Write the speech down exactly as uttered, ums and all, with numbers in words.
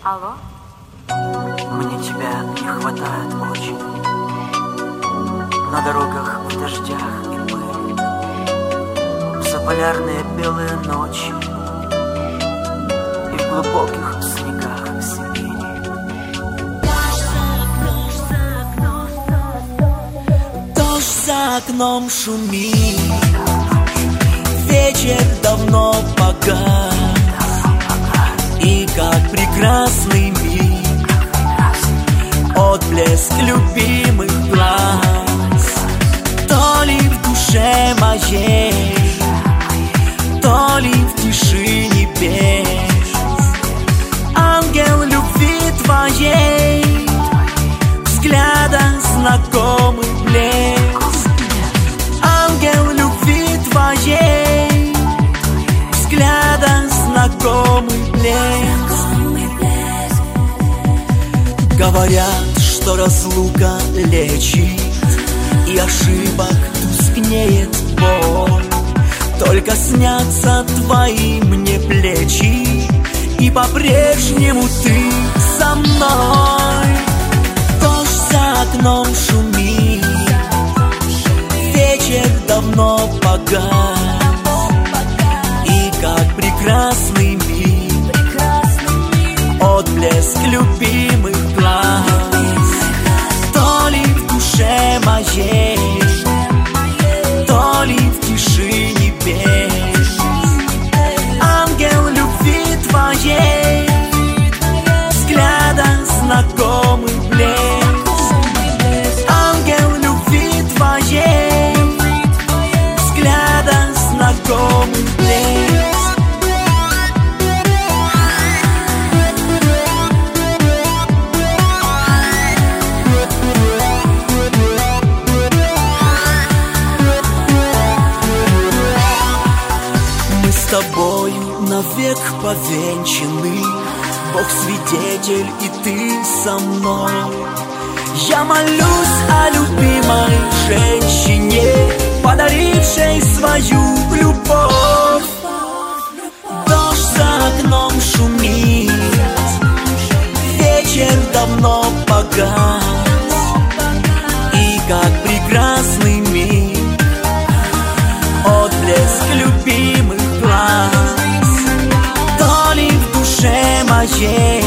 Алло? Мне тебя не хватает очень. На дорогах в дождях и пыли, в заполярные белые ночи и в глубоких снегах Сибири. Дождь за окном шумит, вечер давно погас, и как прекрасный миг, отблеск любимых глаз. То ли в душе моей, то ли в тиши небес, ангел любви твоей, взгляда знакомый блеск. Ангел любви твоей, взгляда знакомый блеск. Говорят, что разлука лечит, и ошибок тускнеет боль. Только снятся твои мне плечи, и по-прежнему ты со мной. Дождь за окном шумит, вечер давно погас, и как прекрасный миг, отблеск любимых глаз. То ли в душе моей, то ли в тиши небес, ангел любви твоей, взгляда знакомый блеск. Ангел любви твоей, взгляда знакомый блеск. С тобою навек повенчаны, Бог свидетель, и ты со мной. Я молюсь о любимой женщине, подарившей свою любовь. Дождь за окном шумит, вечер давно погас, и как прекрасный миг, отблеск любимых глаз. То ли в душе моей,